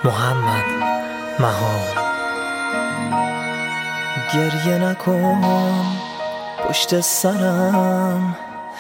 محمد مهار. گریه نکن پشت سرم،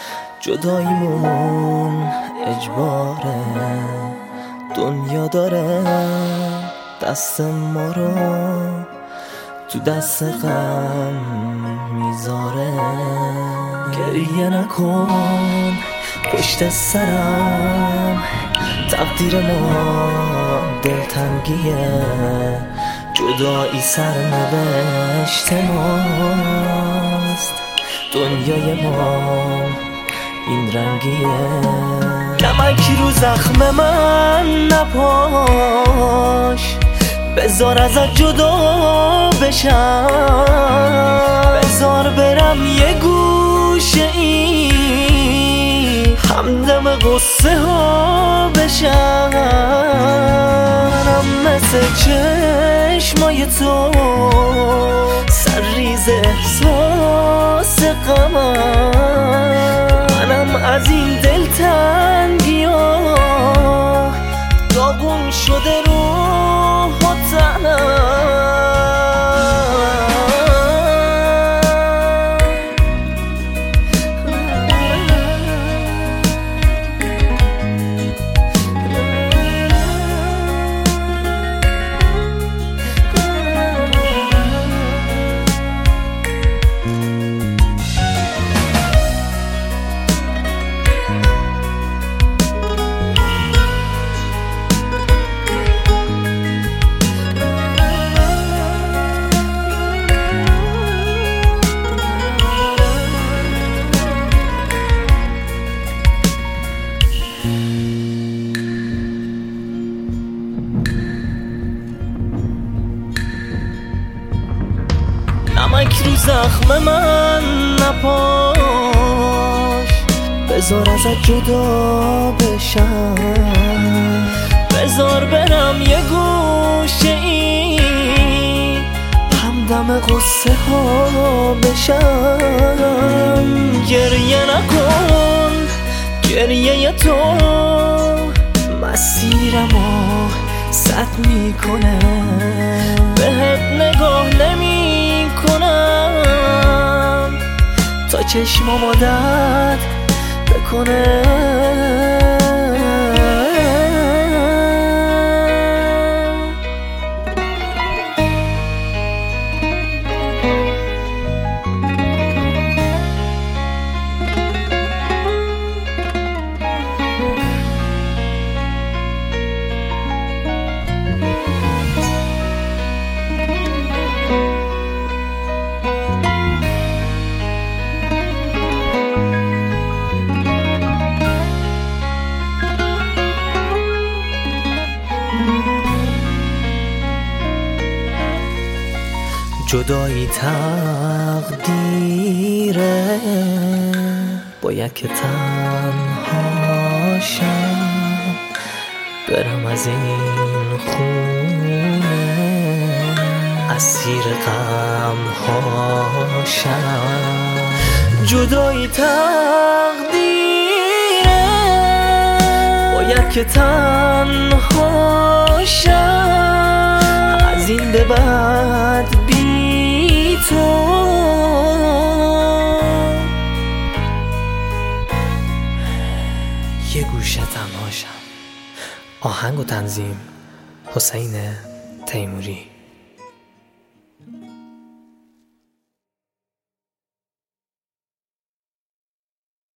جداییمون اجباره. دنیا داره دست ما رو تو دست غم میذاره. گریه نکن پشت سرم، تقدیر ما دلتنگیه. جدایی سرنوشت ماست، دنیای ما این رنگیه. نمکی رو زخم من نپاش، بذار ازت جدا بشم. بذار برم یه گوشه ای همدم غصه ها بشم. منم مثل چشمای تو سرریز احساس غمم. منم از این دلتنگی ها داغون شده روح و تنم. نمک رو زخم من نپاش، بذار ازت جدا بشم. بذار برم یه گوشه ای همدم غصه ها بشم. گریه نکن گریه تو مسیرمو سد میکنه. بهت نگاه نمی کنم تا چشمام عادت بکنه. جدایی تقدیره، باید که تنها شم. برم از این خونه اسیر غم هاشم. جدایی تقدیره، باید که تنها شم. از این به بعد بی تو یه گوشه تنهاشم. آهنگ و تنظیم حسین تیموری.